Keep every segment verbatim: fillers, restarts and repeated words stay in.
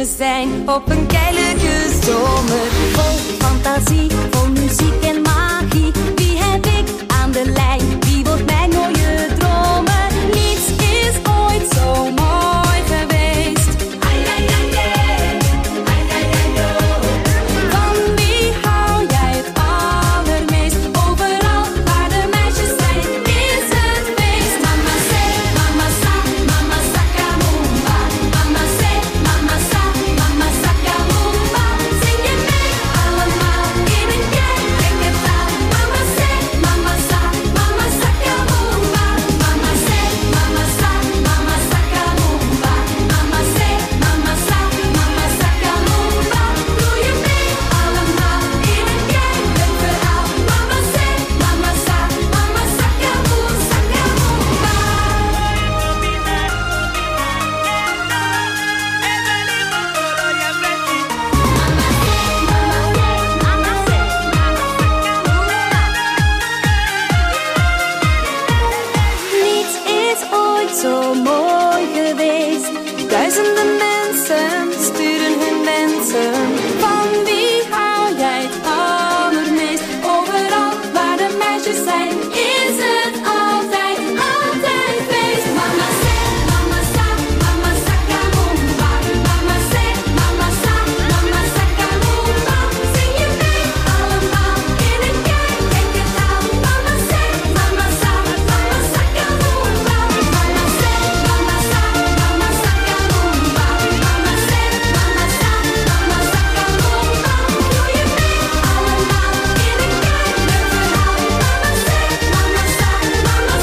kunnen zijn op een keilige zomer. Vol fantasie, vol muziek en magie. Wie heb ik aan de lijn? Wie wordt mijn mooie dromen? Niets is ooit zo mooi geweest. Ai, ai, ai, ai. Ai, ai, ai, oh. Van wie hou jij het allermeest? Overal waar de meisjes zijn is het feest. Mama say, mama sa, mama sakamumba. Mama say, mama sa, mama sakamumba. Zing je mee allemaal in een gekke taal. Mama say, mama sa, mama sakamumba. Mama say, mama sa, mama sakamumba. Mama say, mama sa, mama sakamumba. Doe je mee allemaal in een gekke verhaal. Mama say, mama sa, mama sakamumba, sakamumba. Niets is ooit zo mooi geweest. Duizenden mensen sturen hun wensen. Van wie hou jij het allermeest? Overal waar de meisjes zijn is het altijd, altijd feest. Mama say, mama sa, mama sakamumba. Mama say, mama sa, mama sakamumba. Zing je mee allemaal in een gekke taal. Mama say, mama sa, mama sakamumba. Mama say, mama sa, mama sakamumba. Mama say, mama sa, mama sakamumba. Doe je mee allemaal in een gekke verhaal. Mama say, mama sa, mama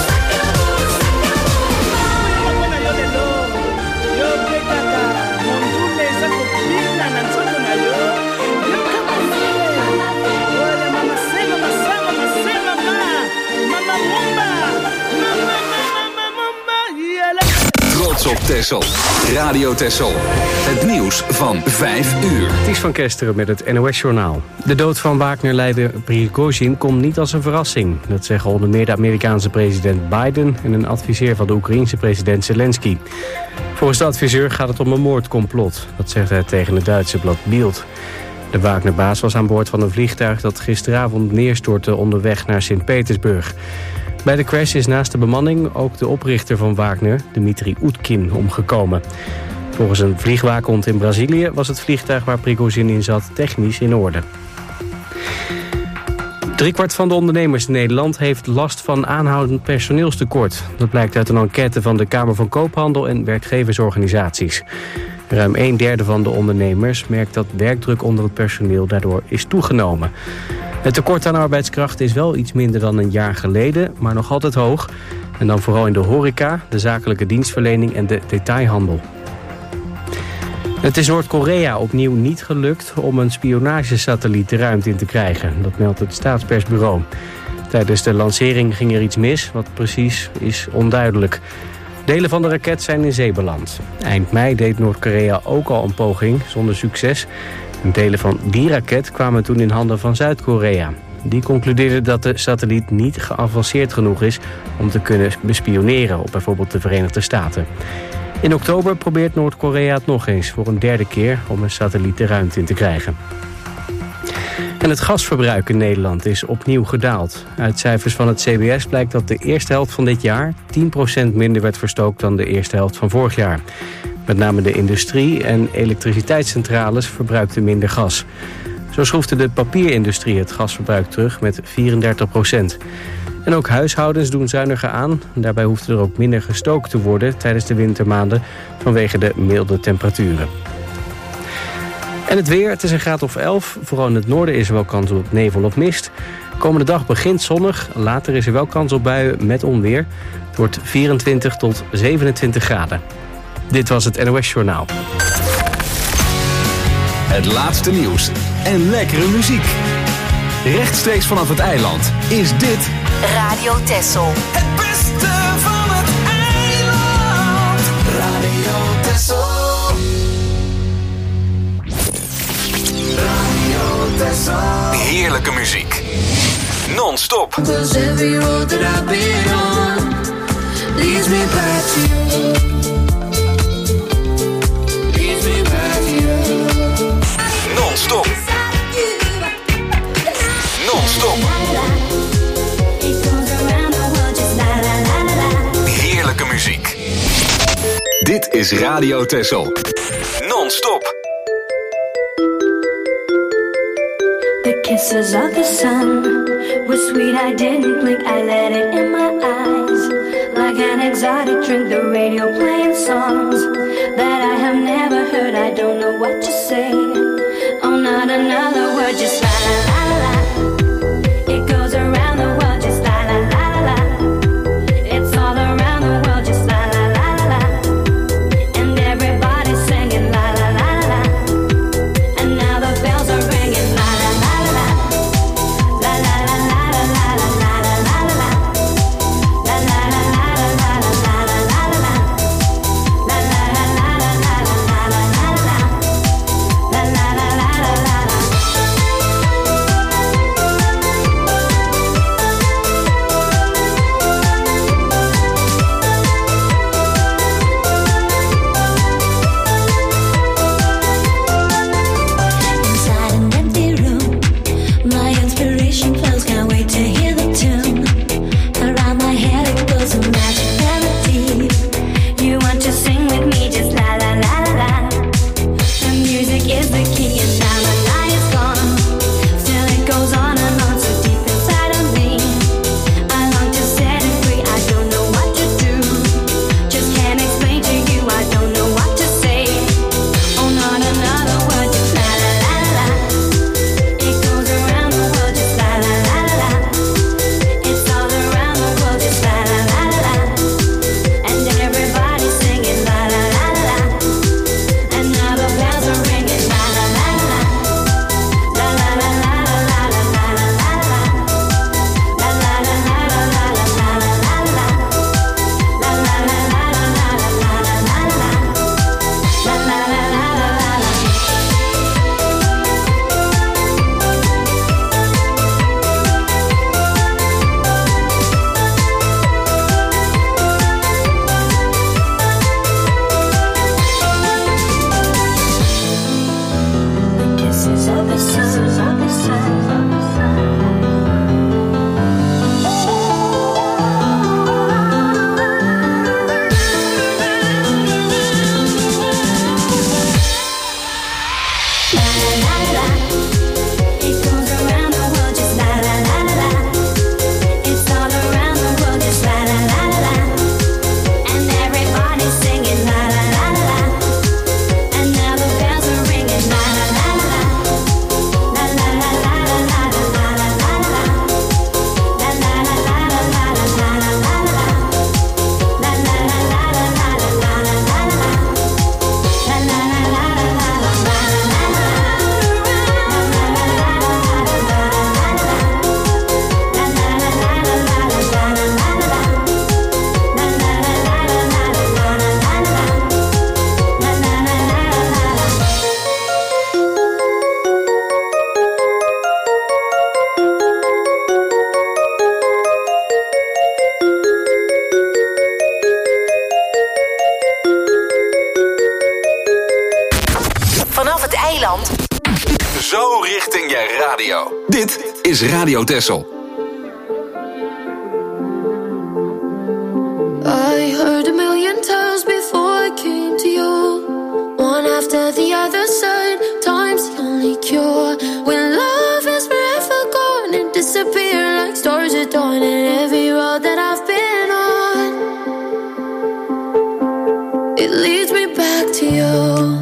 Trots op Texel. Radio Texel. Het nieuws van vijf uur. Het is van Kesteren met het N O S-journaal. De dood van Wagner-leider Prigozhin komt niet als een verrassing. Dat zeggen onder meer de Amerikaanse president Biden en een adviseur van de Oekraïense president Zelensky. Volgens de adviseur gaat het om een moordcomplot. Dat zegt hij tegen het Duitse blad Bild. De Wagner-baas was aan boord van een vliegtuig dat gisteravond neerstortte onderweg naar Sint-Petersburg. Bij de crash is naast de bemanning ook de oprichter van Wagner, Dmitri Utkin, omgekomen. Volgens een vliegwaakhond in Brazilië was het vliegtuig waar Prigozhin in zat technisch in orde. Driekwart van de ondernemers in Nederland heeft last van aanhoudend personeelstekort. Dat blijkt uit een enquête van de Kamer van Koophandel en werkgeversorganisaties. Ruim een derde van de ondernemers merkt dat werkdruk onder het personeel daardoor is toegenomen. Het tekort aan arbeidskracht is wel iets minder dan een jaar geleden, maar nog altijd hoog. En dan vooral in de horeca, de zakelijke dienstverlening en de detailhandel. Het is Noord-Korea opnieuw niet gelukt om een spionagesatelliet de ruimte in te krijgen. Dat meldt het staatspersbureau. Tijdens de lancering ging er iets mis, wat precies is onduidelijk. Delen van de raket zijn in zee beland. Eind mei deed Noord-Korea ook al een poging, zonder succes. Delen van die raket kwamen toen in handen van Zuid-Korea. Die concludeerde dat de satelliet niet geavanceerd genoeg is om te kunnen bespioneren op bijvoorbeeld de Verenigde Staten. In oktober probeert Noord-Korea het nog eens voor een derde keer om een satelliet de ruimte in te krijgen. En het gasverbruik in Nederland is opnieuw gedaald. Uit cijfers van het C B S blijkt dat de eerste helft van dit jaar tien procent minder werd verstookt dan de eerste helft van vorig jaar. Met name de industrie en elektriciteitscentrales verbruikten minder gas. Zo schroefde de papierindustrie het gasverbruik terug met vierendertig procent. En ook huishoudens doen zuiniger aan. Daarbij hoefde er ook minder gestookt te worden tijdens de wintermaanden vanwege de milde temperaturen. En het weer, het is een graad of elf. Vooral in het noorden is er wel kans op nevel of mist. Komende dag begint zonnig. Later is er wel kans op buien met onweer. Het wordt vierentwintig tot zevenentwintig graden. Dit was het N O S-journaal. Het laatste nieuws en lekkere muziek. Rechtstreeks vanaf het eiland is dit Radio Texel. Het beste van het eiland. Radio Texel. Radio Texel. heerlijke muziek. Non-stop. Cause every road that I've been on leads me back to you. Leads me back to you. is Radio Texel. Non-stop. The kisses of the sun were sweet, I didn't blink, I let it in my eyes. Like an exotic drink, the radio playing songs that I have never heard, I don't know what to say. Oh, not another word, just la la la la la. It goes around the world, just la la la la la. It's all around the world, just la la la la la. And everybody's singing la la la la la. And now the bells are ringing la la la la la. La la la la la la la la la la la. La la la la la la la la la la la. La la la la la la la la la la la. La la la la la la la. Inside an empty room, my inspiration flows, can't wait to hear the tune. Around my head it goes a magic melody. You want to sing with me, just la la la la la. The music is the key and now the night is gone. Still it goes on and on so deep inside of me. I long to set it free, I don't know what to do. Just can't explain to you, I don't know what to say. Oh, not another word, just la la la la la. It goes around the world, just la la la la la. It's all around the world, just la la la la la. And everybody's singing la la la la la. And now the bells are ringing la la la la la. La la la la la la la la la la la. La la la la la la la la la la la. La la la la la la la la la la la. La la la la la la la. The kisses of the sun, of the sun, of the La la la la. It goes around the world, just la la la la la. It's all around the world, just la la la la la. And everybody's singing la la la la la. And now the bells are ringing la la la la la. La la la la la la la la la la la. La la la la la la la la la la la. La la la la la la la la la la la. La la la la la la la la la. Vanaf het eiland. Zo richting je radio. Dit is Radio Texel. I heard a million times before I came to you. One after the other said, time's the only cure. When love is forever gone and disappear like stars at dawn. And every road that I've been on, it leads me back to you.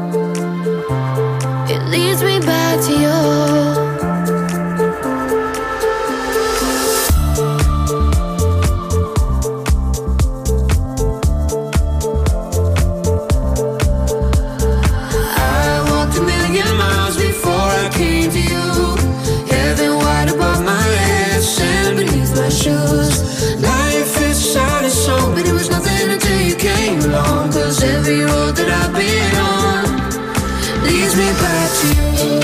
It leads me back to you. Life is sad and so, but it was nothing until you came along. Cause every road that I've been on leads me back to you.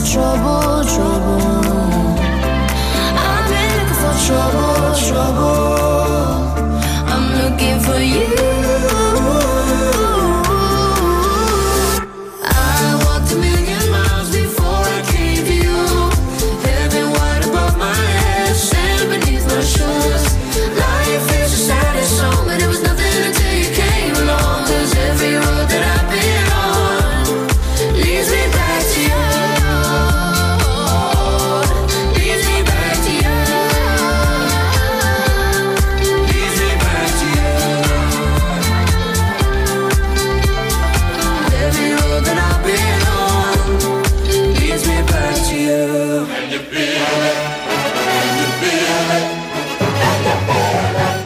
trouble, trouble. I've been looking for trouble, trouble. I'm looking for you. I walked a million miles before I came to you. Heaven wide above my head, sand beneath my shoes. Life is a saddest song, but it was nothing until you came along. 'Cause every road that I've been on leads me back to you. Leads me back to you. Leads me back to you. Every road that I've been on leads me back to you. Can you feel it? Can you feel it? Can you feel it?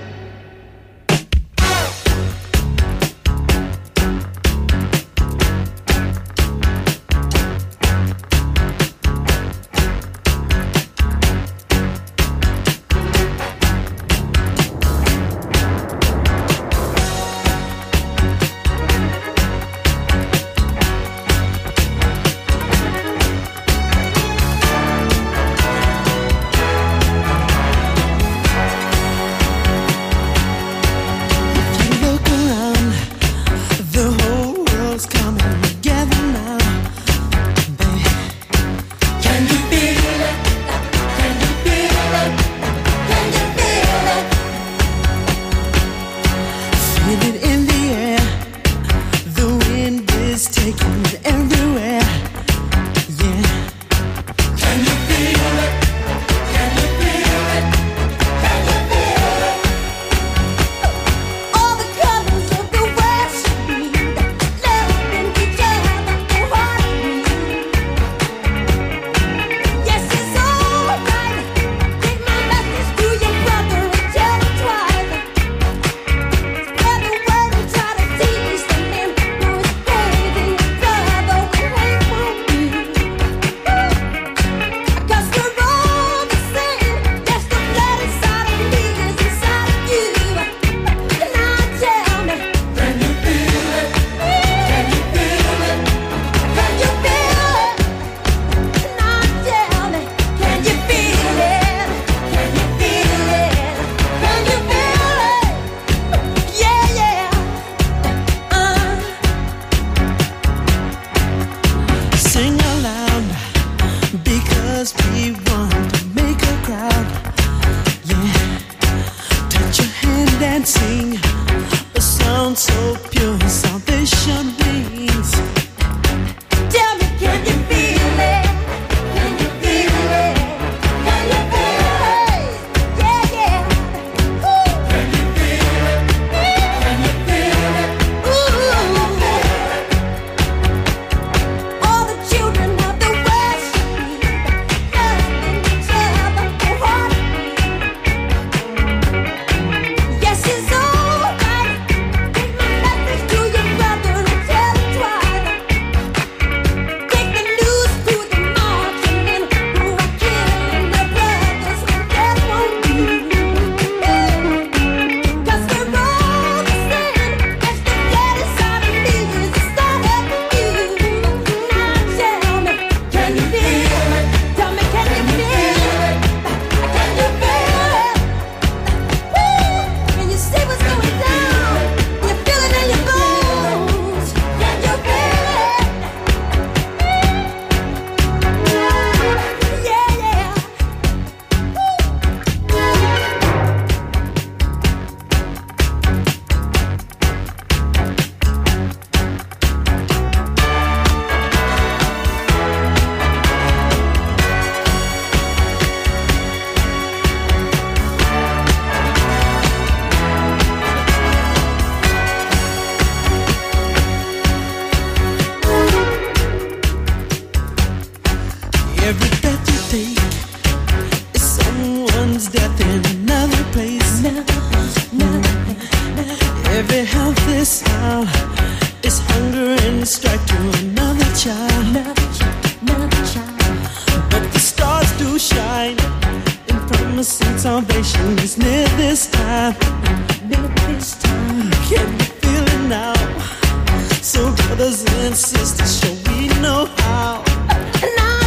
Every healthy smile is hunger and strike to another child. Another child, another child. But the stars do shine, and promising salvation is near this time. Near this time. Can you feel it now? So brothers and sisters, shall we know how? Now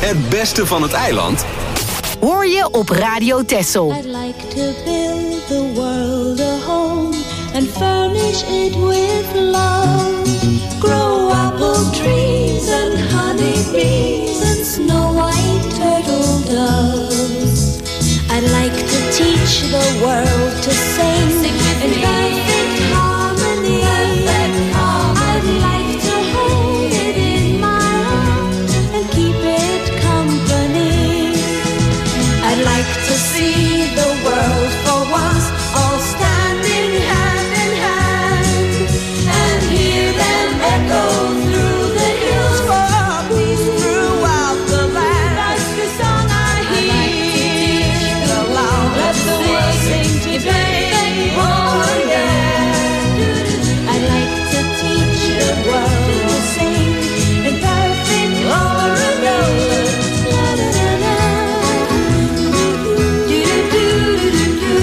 Het beste van het eiland hoor je op Radio Texel. I'd like to build the world a home and furnish it with love. Grow apple trees and honey bees and snow white turtle doves. I'd like to teach the world to sing in perfect harmony. I'd like to hold it in my arms and keep it company. I'd like to see the world for once all standing hand in hand and hear them echo through the hills for peace throughout the land. That's the song I hear. The loud, let the world sing today. Oh yeah. I'd like to teach the world to sing in perfect harmony. La da da da. Do do do do do.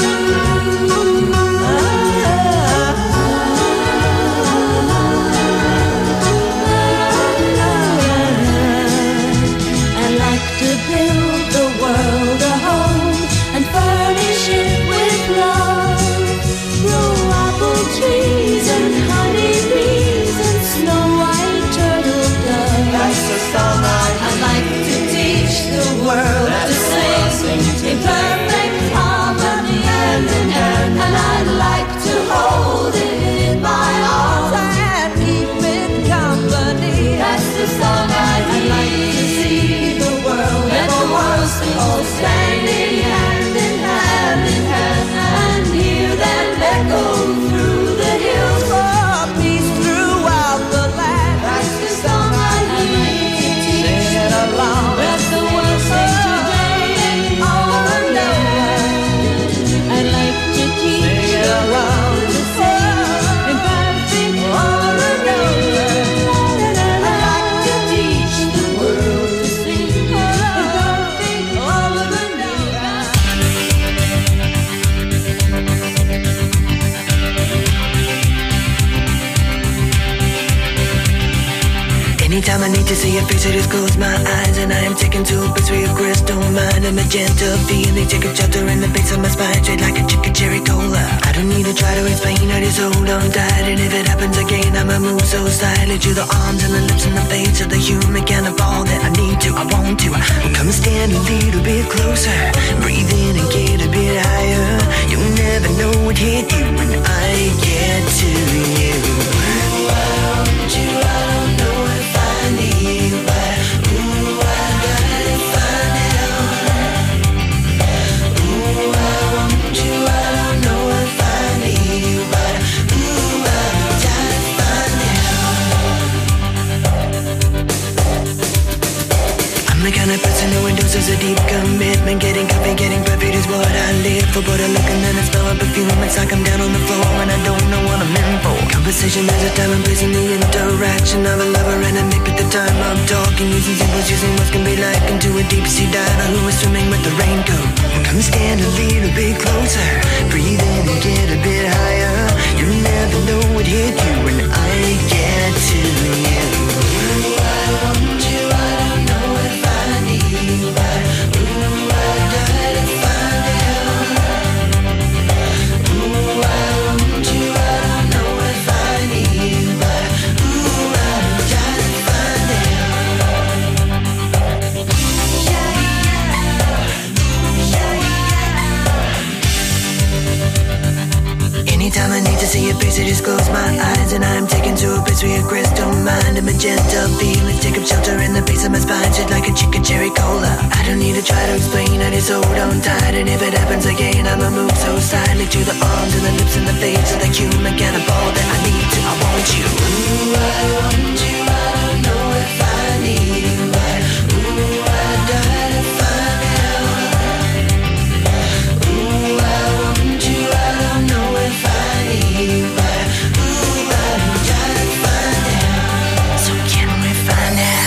I'd like to build the world a home and furnish it with love. Grow apple trees and honey bees and snow white turtle doves. That's the song I'd like to teach the world to sing in perfect harmony, hand in hand. And I'd like to hold it in my arms and keep it company. That's the song I'd like to see the world ever was all standing hand in hand in hand and hear them echo through the hills for peace throughout the land. That's the song I'd like to teach. Sing it along. Let the world sing today. All alone. I'd like to teach the world to sing in perfect harmony. I'd like to teach the world to sing in perfect harmony. Anytime I need to see your face, I just close my eyes and I am taken to a place where your crystal mind and magenta feeling take a shelter in the base of my spine, straight like a chicken cherry cola. I don't need to try to explain, I just hold on tight, and if it happens again, I'ma move so silently to the arms and the lips and the face of the human kind of all that I need to, I want to. Come stand a little bit closer, breathe in and get a bit higher. You'll never know what hit you when I get to you. I want you, I don't know if I need you, but ooh, I gotta find out. Ooh, I want you, I don't know if I need you, but ooh, I gotta find out. I'm the kind of person who endorses a deep commitment. Getting coffee, getting perfect is what I live for. But I look and then I smell a perfume. It's like I'm down on the floor and I don't know what I'm in for. Conversation has a time and place in the interaction of a lover and a mate at the time of talking. Using symbols, using what can be like into a deep sea diver who is swimming with the raincoat. Come stand a little bit closer, breathe in and get a bit higher. You never know what hit you when I get to you. I want you, I don't know if I need you, but ooh, I gotta find out. Ooh, I want you, I don't know if I need you, but ooh, I gotta find out. Yeah, yeah. Anytime I need to see your face, I just close my eyes and I'm taken to a place where your crystal mind and magenta feelings take up shelter in the base of my spine, shit like a chicken cherry cola. I don't need to try to explain, I just hold on tight, and if it happens again, I'ma move so silently to the arms and the lips and the face of the human kind of all that I need to, I want you. Ooh, I want you, I don't know if I need you, but ooh, I gotta find out. Ooh, I want you, I don't know if I need you, but ooh, I gotta find out. So can we find out?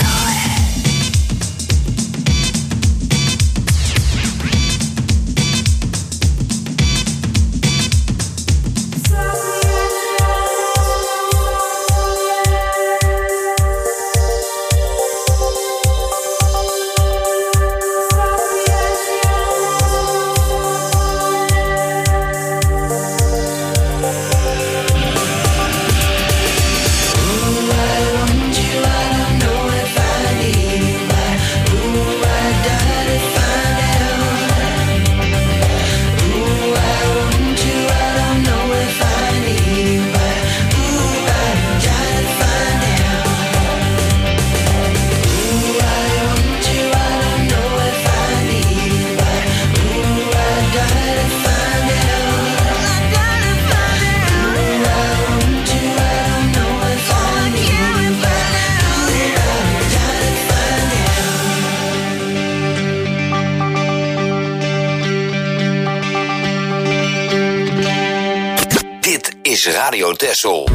is Radio Texel.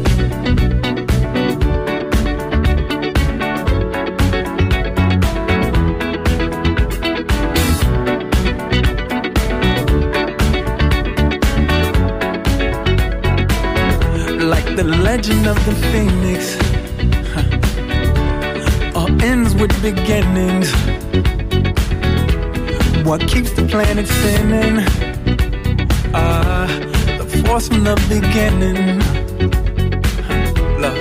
Like the legend of the phoenix, huh. All ends with beginnings. What keeps the planet spinning? Ah, uh, the force from the beginning. Huh. Love.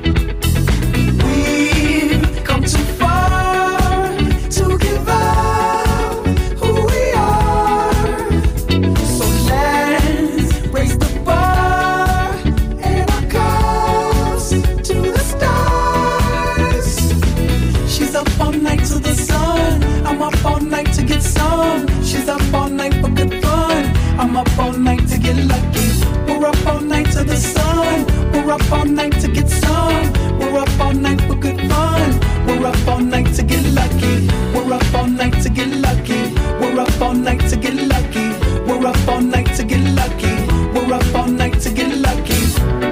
We've come too far to give up who we are. So let's raise the bar and our cups to the stars. She's up all night to the sun. I'm up all night to get some. She's up all night for good fun. I'm up all night to get lucky. We're up all night to the sun. We're up all night to get some. We're up all night for good fun. We're up all night to get lucky. We're up all night to get lucky. We're up all night to get lucky. We're up all night to get lucky. We're up all night to get lucky.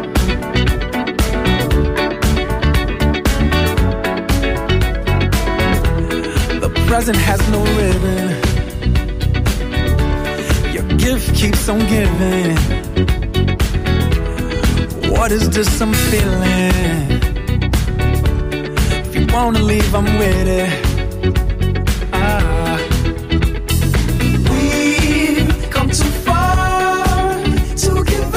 The present has no ribbon. Your gift keeps on giving. What is this I'm feeling? If you wanna leave, I'm with it. Ah. We've come too far to give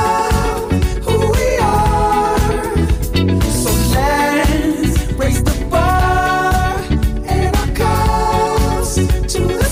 up who we are. So let's raise the bar and our cups to the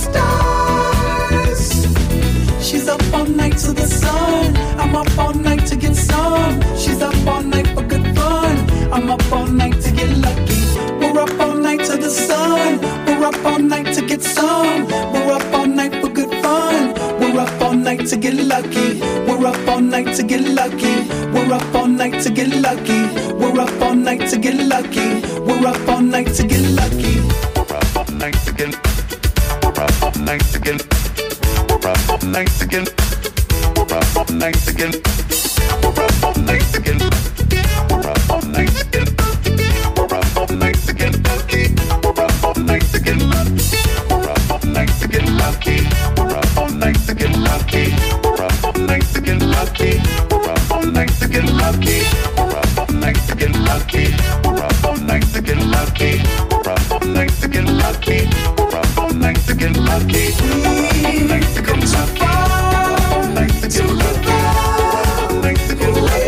stars. She's up all night to the sun. I'm up all night to get some. She's up all night for good fun. I'm up all night to get lucky. We're up all night to the sun. We're up all night to get some. We're up all night for good fun. We're up all night to get lucky. We're up all night to get lucky. We're up all night to get lucky. We're up all night to get lucky. We're up all night to get lucky. We're up all night to get. We're up all night to get. We're up all night to get. We're up all night to get. We're up all night to get. We're up all night to get. We're up all night to get lucky. We're up all night to get lucky. We're up all night to get lucky. We're up all night to get lucky. We're up all night to get lucky. We're up all night to get lucky. We're up all night to get lucky. We're up all night to get lucky. We're up all night to get lucky. We're up all night to get lucky. We're up all night to get lucky. Night to get lucky. Night to get lucky.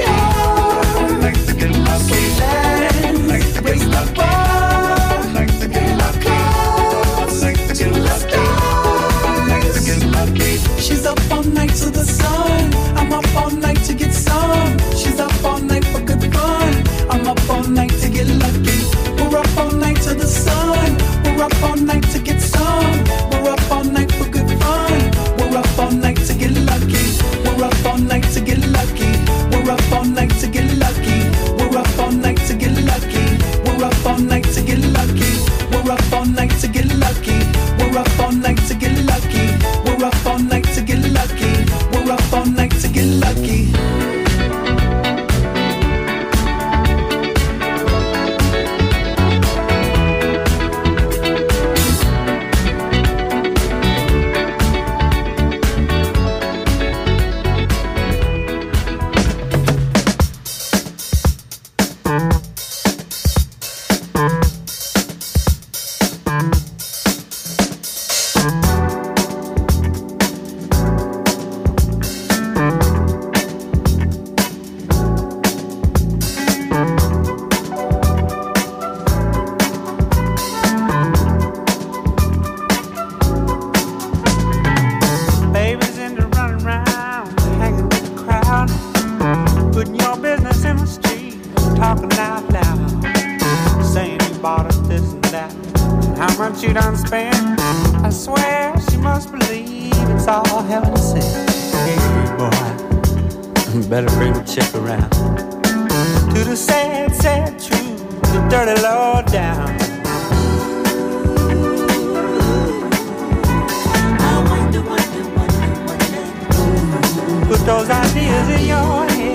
Night to get lucky. Night to get lucky. Night to get lucky. Night to get lucky. Night to get lucky. She's up all night to the sun. I'm up all night to get some. She's up all night for good fun. I'm up all night to get lucky. We're up all night to the sun. We're up all night to get some. We're up all night for good fun. We're up all night to get lucky. We're up all night to get lucky. We're up all night to get lucky. We're up all night to get lucky. We're up all night to get lucky. We're up all night to get lucky. We're up all night to get lucky. We're up all night to get lucky. We're up all night to get lucky. Better bring the chick around to the sad, sad truth, the dirty low down. I wonder, wonder, wonder, wonder. Put those ideas in your head.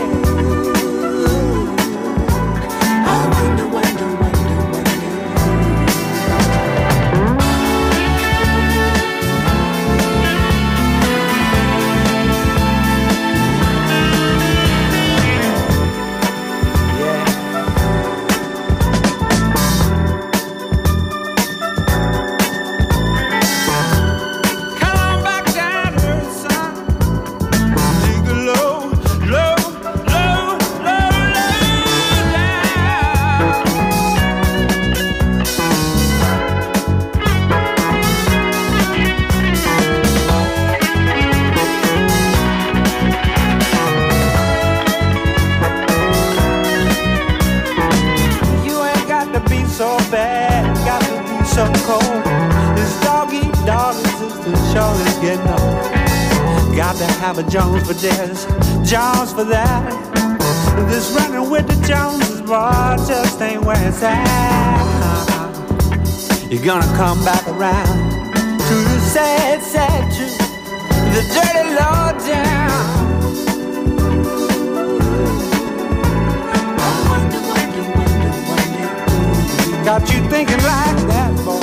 have a Jones for this, Jones for that. This running with the Joneses, boy, just ain't where it's at. You're gonna come back around to the sad, sad truth, the dirty low down. Got you thinking like that, boy.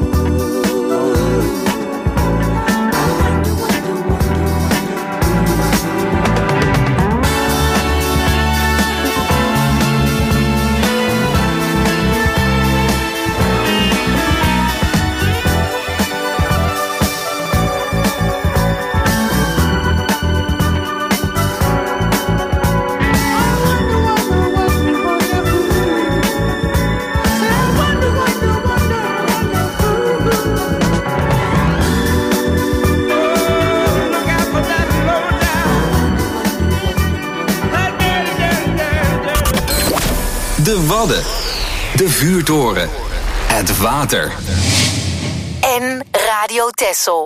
De Wadden, de vuurtoren, het water. En Radio Texel.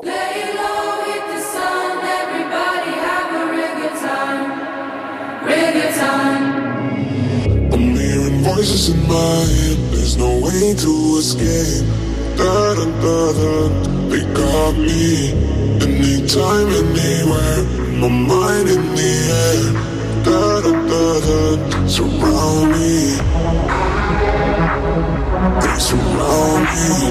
I'm hearing voices in my head, there's no way to escape. Da da da da, they got me. Anytime, anywhere, my mind in the air. Da da da da, surround me. They surround me.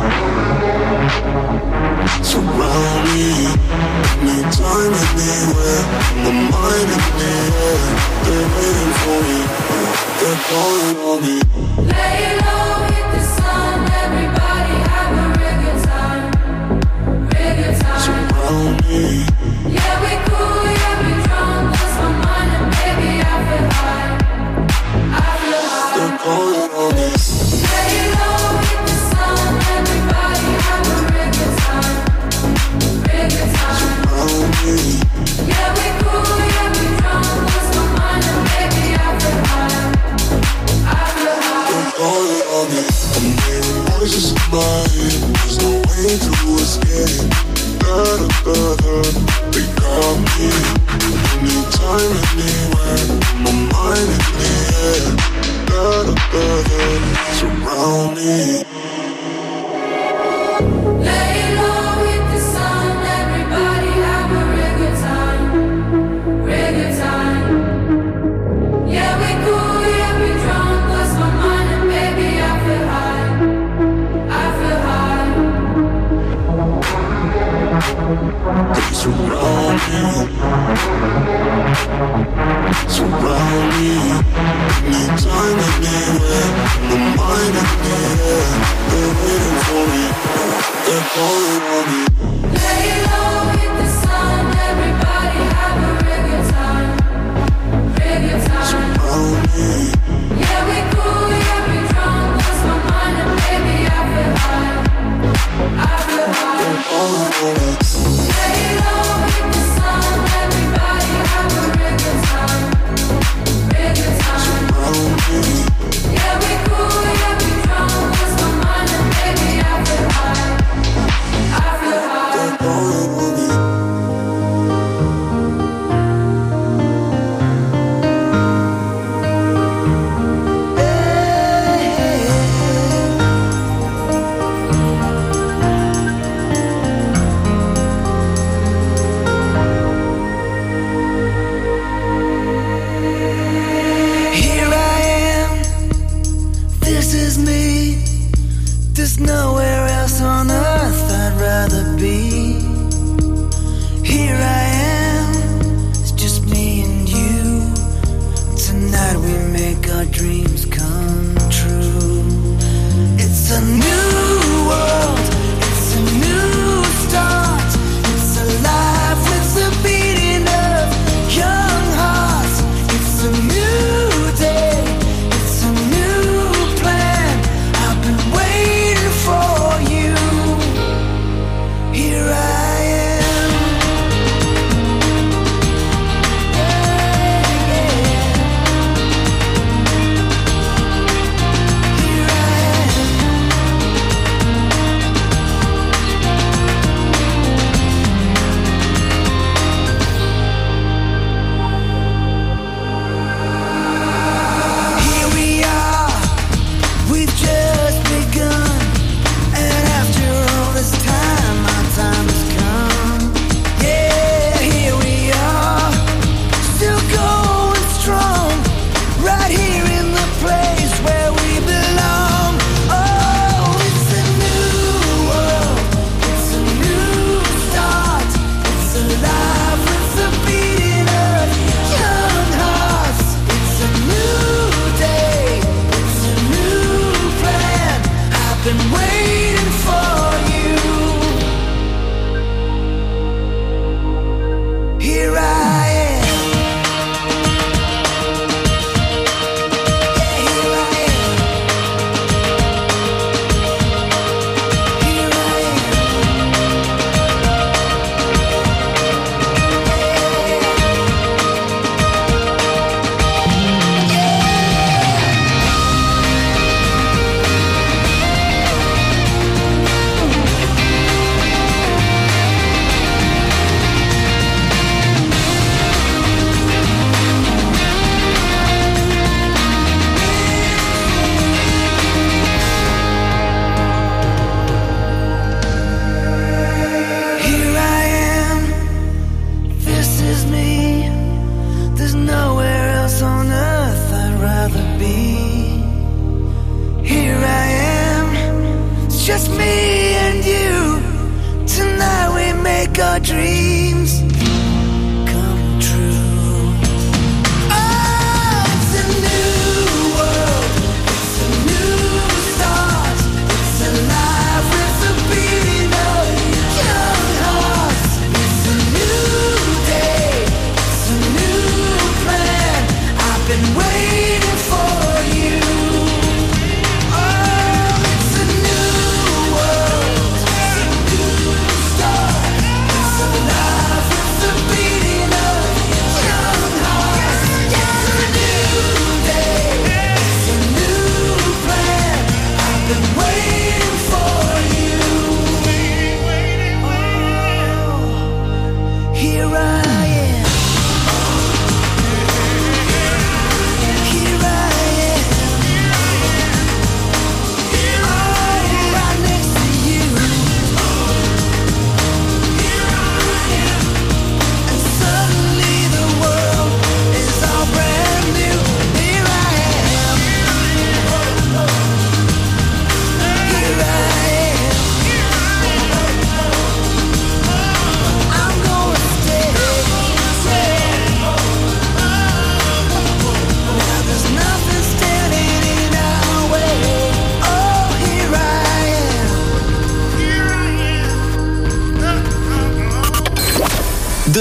Surround me. Anytime, anywhere, my mind in the air. They're waiting for me. They're calling on me. Lay low, hit the sun. Everybody have a real good time. Real good time. Surround me. Yeah, we cool, yeah, we drunk. Lost my mind and baby, I feel high. I feel high. They're calling on me. Lay low, hit the sun. Everybody have a real good time. Real good time. Surround me. Yeah, we cool, yeah, we drunk. Lost my mind and baby, I feel high. I feel high. They're calling on me. I'm hearing voices in my head. There's no way to escape. Da da da da. They got me. Anytime, anywhere. My mind in the air. Da da da da. Surround me. Lay low, hit the sun. Everybody have a real good time. Real good time. Yeah, we cool, yeah, we drunk. Lost my mind and baby, I feel high. I feel high. They surround me. Surround me. Anytime, anywhere. My mind in the air. They're waiting for me. They're calling on me. Lay low, hit the sun. Everybody have a real good time. Real good time. Surround me. Yeah, we cool, yeah, we drunk. Lost my mind and baby, I feel high. I feel high. They're calling on me. Lay low, hit the sun. Everybody have a real good time. Real good time. Surround me. Yeah, we cool, yeah, we drunk. Lost my mind and baby, I feel high. I feel high. They're calling on me. Here I am, this is me. There's nowhere else on earth I'd rather be. Here I am, it's just me and you. Tonight we make our dreams come true. It's a new world, it's a new start. It's alive with the beating of young hearts. It's a new day, it's a new plan. I've been waiting for you. Here I am. Yeah, yeah. Here I am.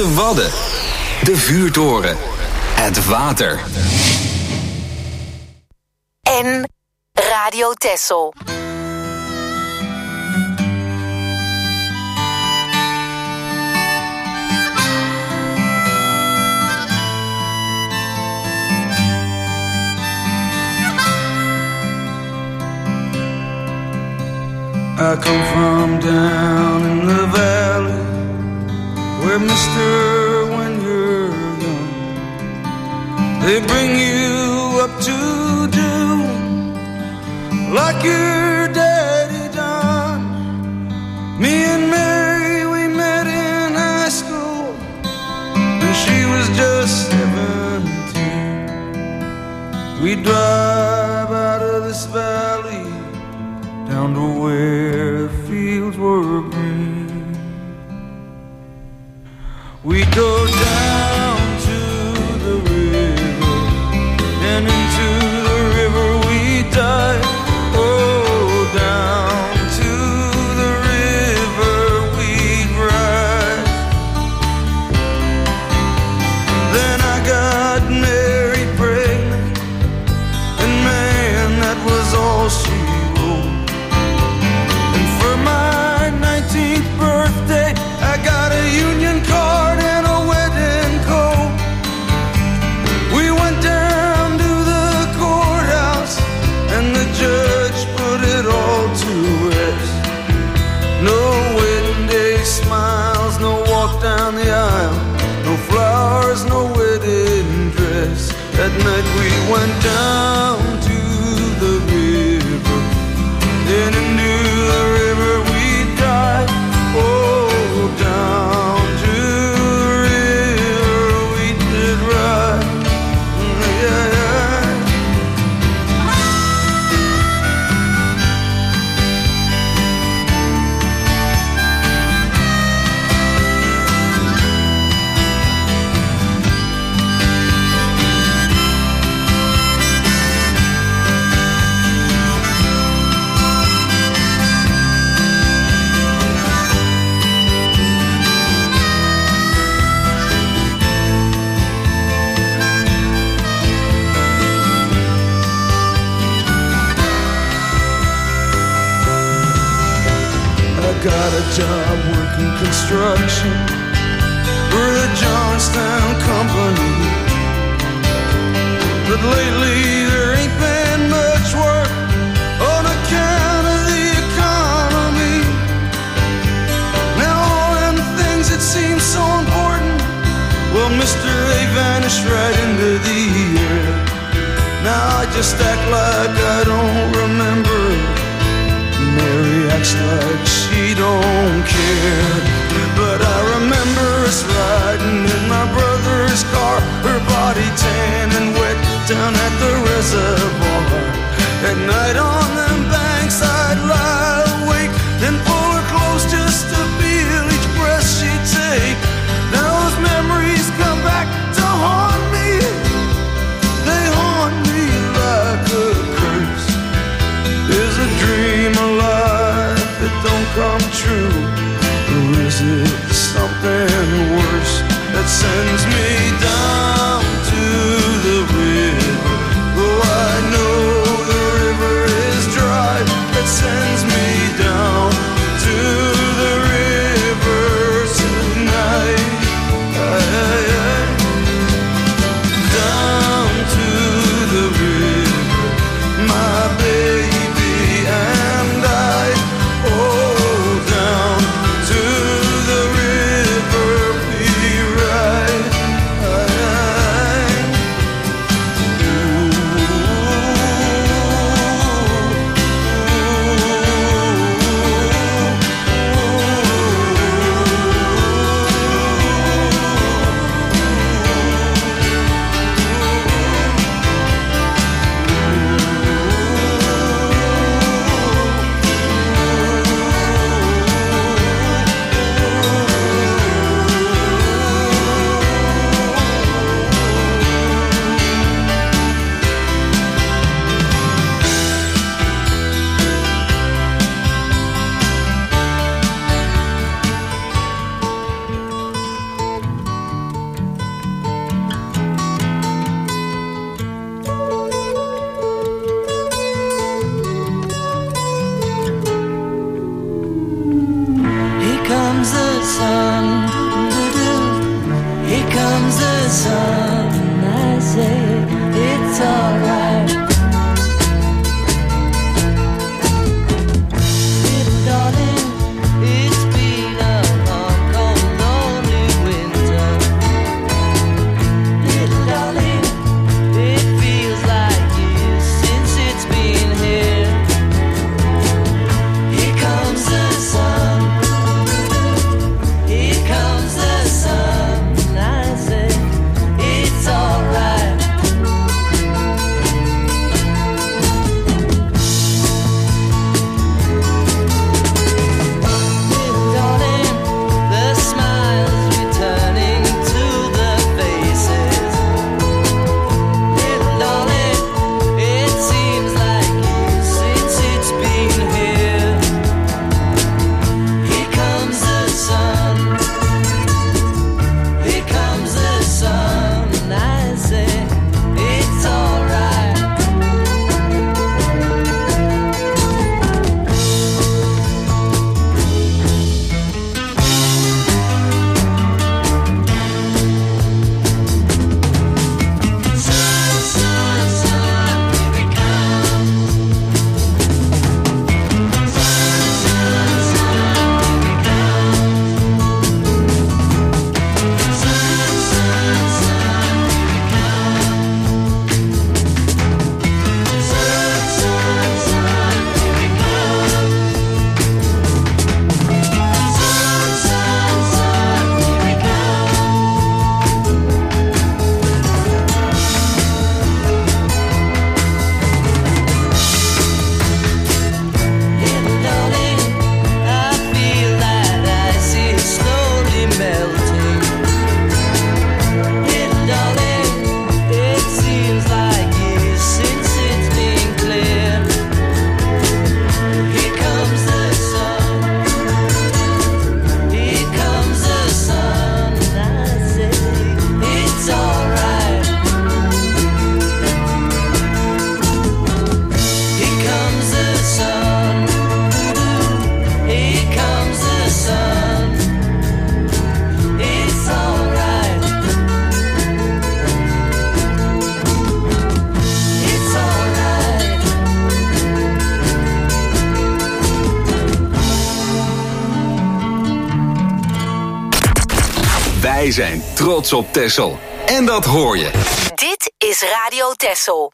De Wadden. De Vuurtoren. Het water. En Radio Texel. I come from down in the valley, where mister, when you're young, they bring you up to do like your daddy done. Me and Mary, we met in high school, and she was just seventeen. We drive out of this valley down to where the fields were green. We go down to the river, and into the river we dive. Oh, down to the river we ride. Then I got Mary pregnant, and man, that was all she wrote. For my nineteenth birthday, I got a union card and a wedding coat. We went down to the courthouse, and the judge put it all to rest. No wedding day smiles, no walk down the aisle, no flowers, no wedding dress. That night we went down to the river, then into the river we dive. Oh, down to the river we did ride. Yeah, yeah. Got a job working construction for the Johnstown Company, but lately there ain't been much work on account of the economy. Now all them things that seem so important, well, mister, they vanished right into the air. Now I just act like I don't remember. Mary acts like she don't care, but I remember us riding in my brother's car, her body tan and wet down at the reservoir. At night on them banks I'd lie awake, then pull her close just to feel each breath she'd take. Now those memories come back to haunt me, they haunt me like a curse. Is a dream alive that don't come true, or is it something worse that sends me down to the river? Oh, I know the river is dry, that sends me down to the river tonight. Aye, aye, aye. Down to the river, my baby and I, oh, down to the river we ride. Wij zijn trots op Texel. En dat hoor je. Dit is Radio Texel.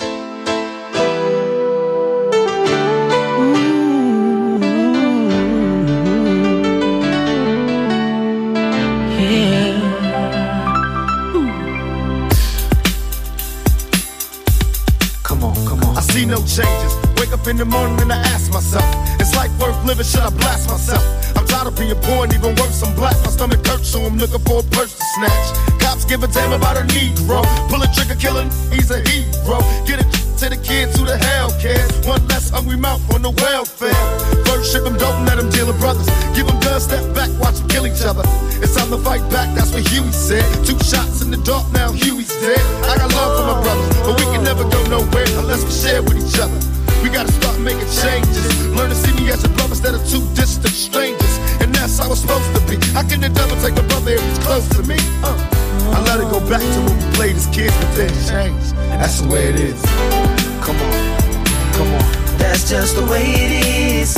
I see no changes. Wake up in the morning and I ask myself, is life worth living? Should I blast myself? I'm tired of being poor and even worse, I'm black. My stomach hurts, so I'm looking for a purse to snatch. Cops give a damn about a Negro. Pull a trigger, kill him, he's a hero. Get it to the kids who the hell cares. One less hungry mouth on the welfare. First ship them, don't let them deal with brothers. Give them guns, step back, watch them kill each other. It's time to fight back, that's what Huey said. Two shots in the dark, now Huey's dead. I got love for my brothers, but we can never go nowhere unless we share with each other. We gotta start making changes. Learn to see me as a brother instead of two distant strangers. And that's how it's supposed to be. How can the devil take a brother if he's close to me? Uh, I let it go back to when we played as kids, but then changed. That's the way it is. Come on, come on. That's just the way it is.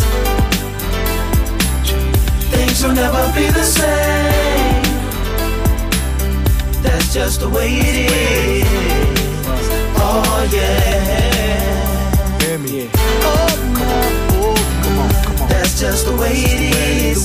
Things will never be the same. That's just the way it is. Oh yeah. Hear me. Yeah. Oh, come on, oh, come on, come on. That's just the way it is.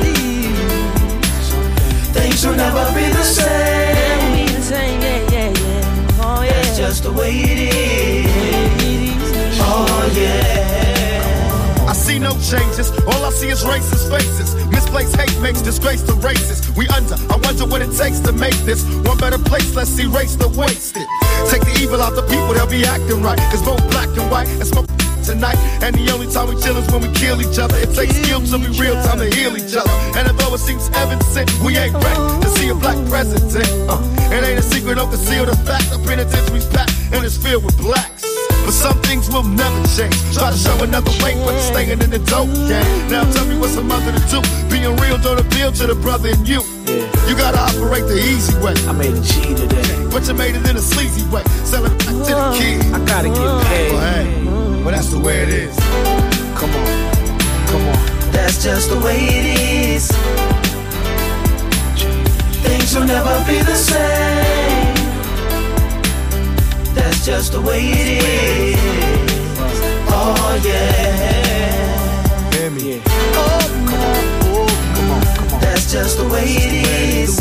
Things will never be the same. Yeah, yeah, yeah. Oh yeah. That's just the way it is. Oh yeah. I see no changes, all I see is racist faces. Misplaced hate makes disgrace to races. We under, I wonder what it takes to make this one better place, let's erase the wasted. Take the evil out the people, they'll be acting right. It's both black and white, and smoke tonight. And the only time we chill is when we kill each other. It takes skill to be real time to heal each other. And although it seems evident, we ain't ready to see a black president. Uh, it ain't a secret, don't conceal the fact. The penitentiary's packed and it's filled with blacks. But some things will never change. Try to show another way, but it's staying in the dope game. Now tell me what's a mother to do. Being real don't appeal to the brother in you. Yeah. You gotta operate the easy way. I made a G today, but you made it in a sleazy way. Selling it back to the kid. I gotta get paid. Well, hey, well that's the way it is. Come on, come on. That's just the way it is. Things will never be the same. That's just the way it is. Oh yeah. Hear me. Yeah. Oh, come on, oh, come on, come on. That's just the way it is.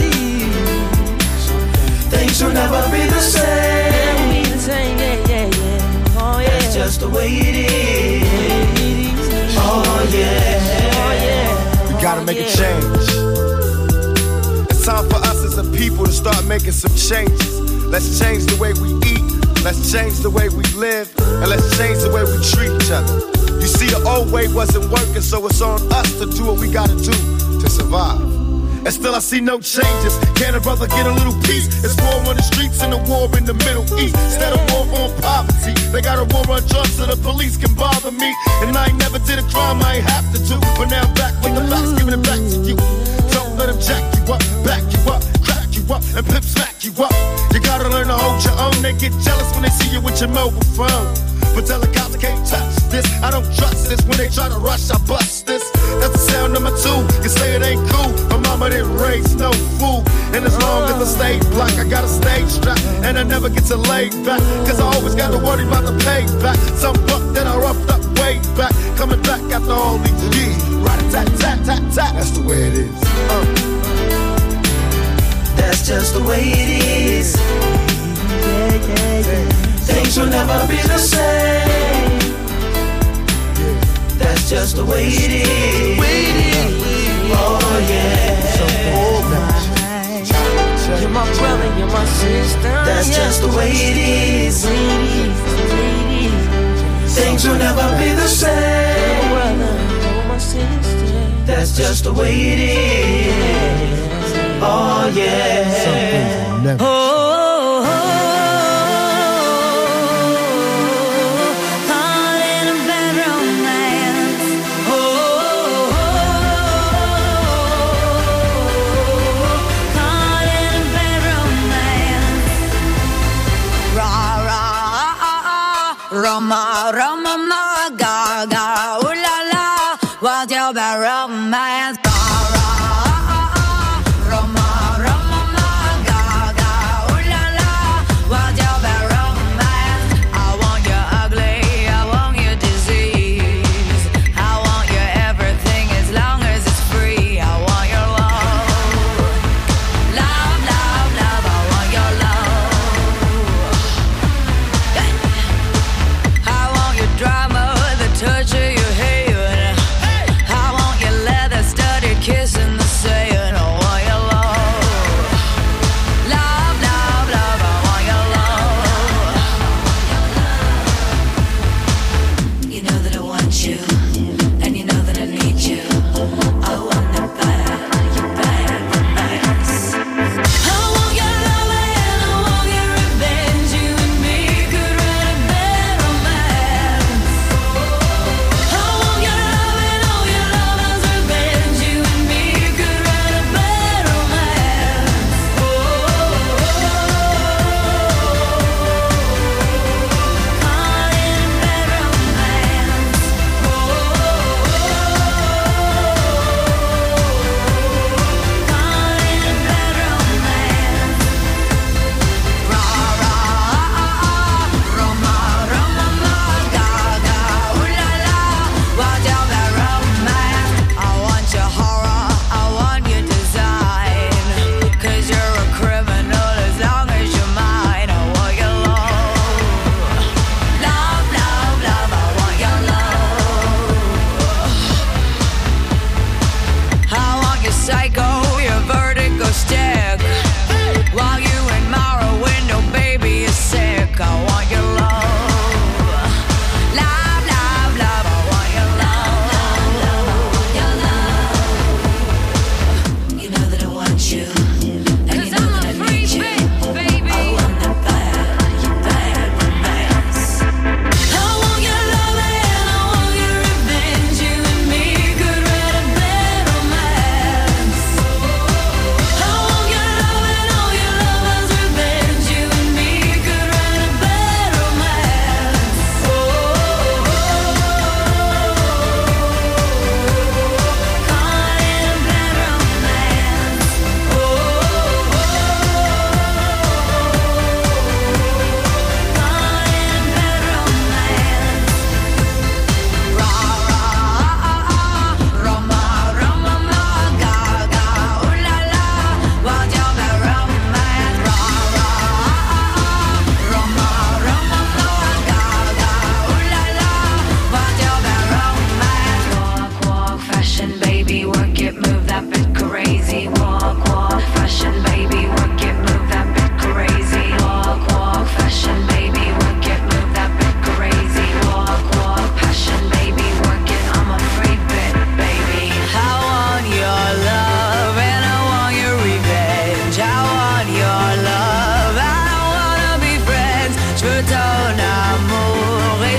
Things will never be the same. Yeah, yeah, yeah. Oh yeah. That's just the way it is. Oh yeah. Oh yeah. We gotta make a change. It's time for us as a people to start making some changes. Let's change the way we eat, let's change the way we live, and let's change the way we treat each other. You see, the old way wasn't working, so it's on us to do what we gotta do to survive. And still I see no changes. Can a brother get a little peace? It's war on the streets and a war in the Middle East. Instead of war on poverty, they got a war on drugs so the police can bother me. And I ain't never did a crime I ain't have to do, but now I'm back with the facts, giving it back to you. Don't let them jack you up, back you up, crack you up, and pimp smack you up. You gotta learn to hold your own. They get jealous when they see you with your mobile phone. But tell the cops I can't touch this. I don't trust this. When they try to rush, I bust this. That's the sound number two. You say it ain't cool. My mama didn't raise no fool. And as long as I stay black, I got a stage strap. And I never get to lay back. Cause I always gotta worry about the payback. Some buck that I roughed up way back. Coming back after all these years. Rat-a-tat-tat-tat-tat. That's the way it is. Uh. That's just the way it is. Yeah, yeah, yeah. Things will never be the same. That's just the way it is. Oh yeah. You're my brother, you're my sister. That's just the way it is. Things will never be the same. That's just the way it is. Oh yeah. Oh. Roma, Roma, ma, ga, ga, ooh la la, what's your bad romance? Ga, ra, Roma, Roma,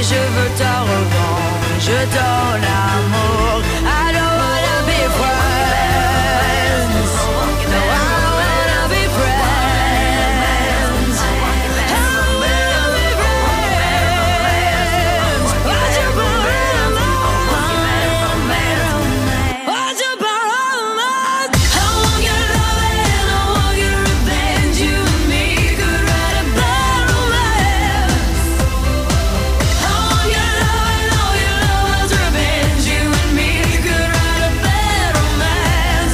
je veux te revendre, je donne l'amour. I don't wanna be friends. No, I don't wanna be friends. I don't wanna be friends. Why'd you borrow my Why'd you borrow my I want your love and I want your revenge. You and me could write a bad romance. I want your love and all your love's revenge. You and me could write a bad romance.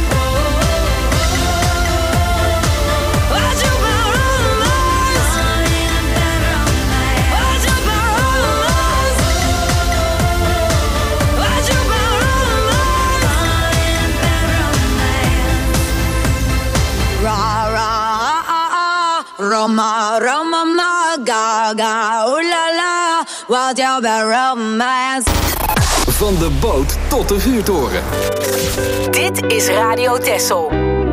Why'd you borrow my Why'd you borrow my Why'd you borrow my Ra ra Roma Roma ma ga ga ooh la la What's your bad romance? Van de boot tot de vuurtoren. Dit is Radio Texel.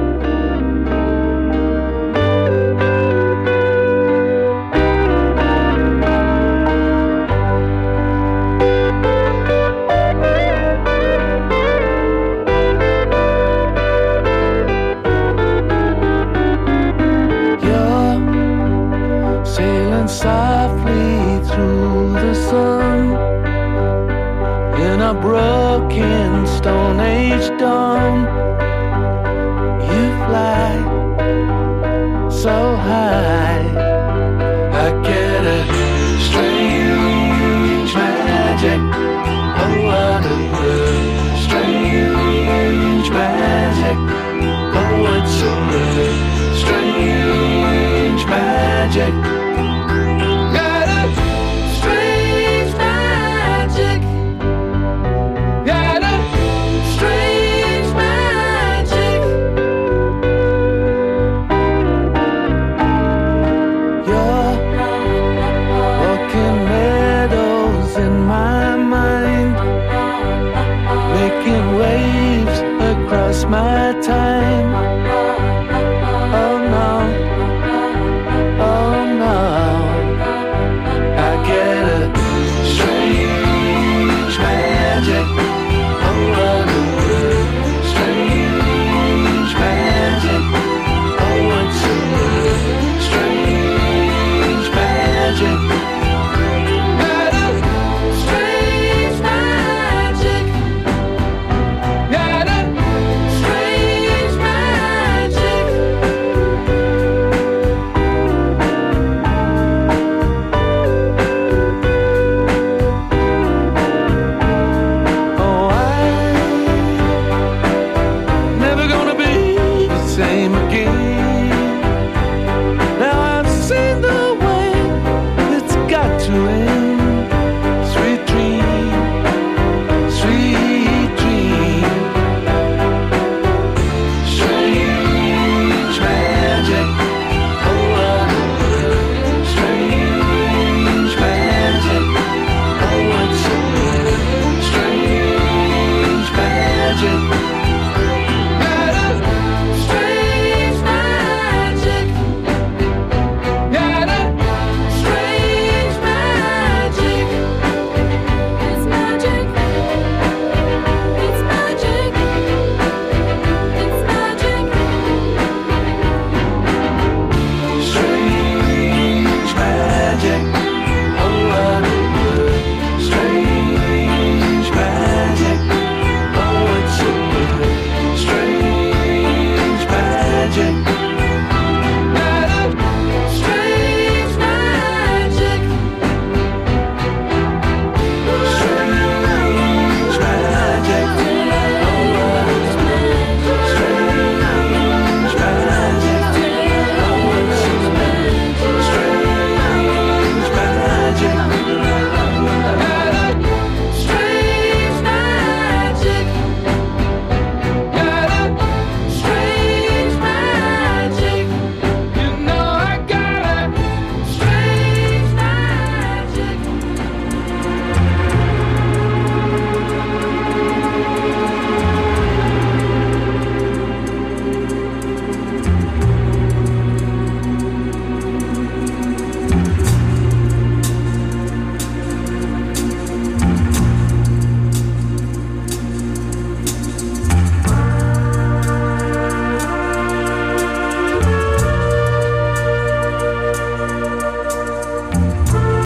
Sailing softly through the sun in a broken Stone Age